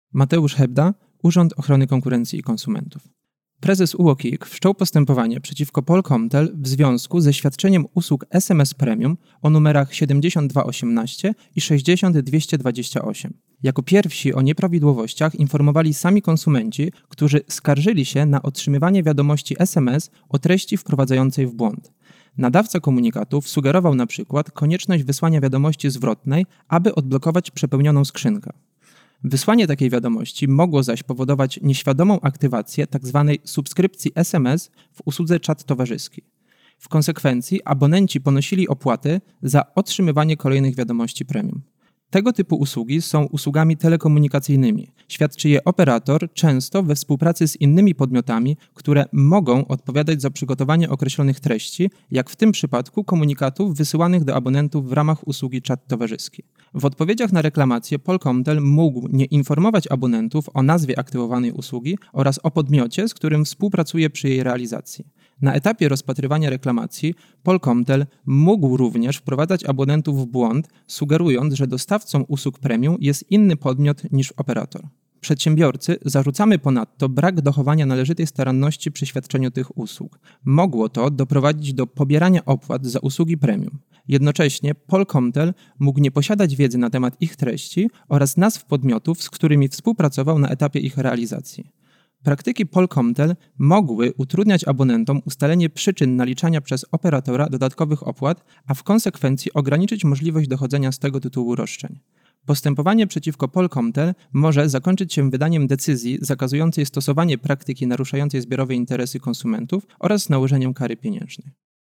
Mateusz Hebda, Urząd Ochrony Konkurencji i Konsumentów. Prezes UOKiK wszczął postępowanie przeciwko Polkomtel w związku ze świadczeniem usług SMS Premium o numerach 7218 i 60228. Jako pierwsi o nieprawidłowościach informowali sami konsumenci, którzy skarżyli się na otrzymywanie wiadomości SMS o treści wprowadzającej w błąd. Nadawca komunikatów sugerował na przykład konieczność wysłania wiadomości zwrotnej, aby odblokować przepełnioną skrzynkę. Wysłanie takiej wiadomości mogło zaś powodować nieświadomą aktywację tzw. subskrypcji SMS w usłudze czat towarzyski. W konsekwencji abonenci ponosili opłaty za otrzymywanie kolejnych wiadomości premium. Tego typu usługi są usługami telekomunikacyjnymi. Świadczy je operator często we współpracy z innymi podmiotami, które mogą odpowiadać za przygotowanie określonych treści, jak w tym przypadku komunikatów wysyłanych do abonentów w ramach usługi czat towarzyski. W odpowiedziach na reklamację Polkomtel mógł nie informować abonentów o nazwie aktywowanej usługi oraz o podmiocie, z którym współpracuje przy jej realizacji. Na etapie rozpatrywania reklamacji Polkomtel mógł również wprowadzać abonentów w błąd, sugerując, że dostawcą usług premium jest inny podmiot niż operator. Przedsiębiorcy zarzucamy ponadto brak dochowania należytej staranności przy świadczeniu tych usług. Mogło to doprowadzić do pobierania opłat za usługi premium. Jednocześnie Polkomtel mógł nie posiadać wiedzy na temat ich treści oraz nazw podmiotów, z którymi współpracował na etapie ich realizacji. Praktyki Polkomtel mogły utrudniać abonentom ustalenie przyczyn naliczania przez operatora dodatkowych opłat, a w konsekwencji ograniczyć możliwość dochodzenia z tego tytułu roszczeń. Postępowanie przeciwko Polkomtel może zakończyć się wydaniem decyzji zakazującej stosowanie praktyki naruszającej zbiorowe interesy konsumentów oraz nałożeniem kary pieniężnej.